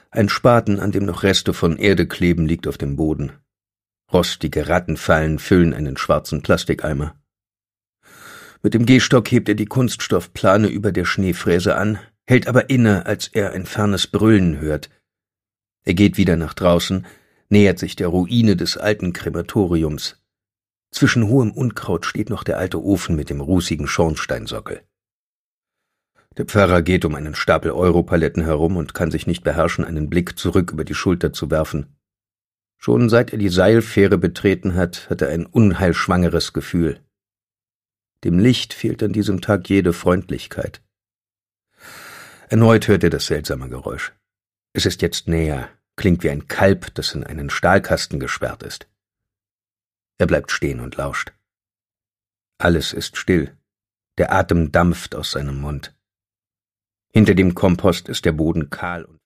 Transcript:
Ein Spaten, an dem noch Reste von Erde kleben, liegt auf dem Boden. Rostige Rattenfallen füllen einen schwarzen Plastikeimer. Mit dem Gehstock hebt er die Kunststoffplane über der Schneefräse an, hält aber inne, als er ein fernes Brüllen hört. Er geht wieder nach draußen, nähert sich der Ruine des alten Krematoriums. Zwischen hohem Unkraut steht noch der alte Ofen mit dem rußigen Schornsteinsockel. Der Pfarrer geht um einen Stapel Europaletten herum und kann sich nicht beherrschen, einen Blick zurück über die Schulter zu werfen. Schon seit er die Seilfähre betreten hat, hat er ein unheilschwangeres Gefühl. Dem Licht fehlt an diesem Tag jede Freundlichkeit. Erneut hört er das seltsame Geräusch. Es ist jetzt näher, klingt wie ein Kalb, das in einen Stahlkasten gesperrt ist. Er bleibt stehen und lauscht. Alles ist still. Der Atem dampft aus seinem Mund. Hinter dem Kompost ist der Boden kahl und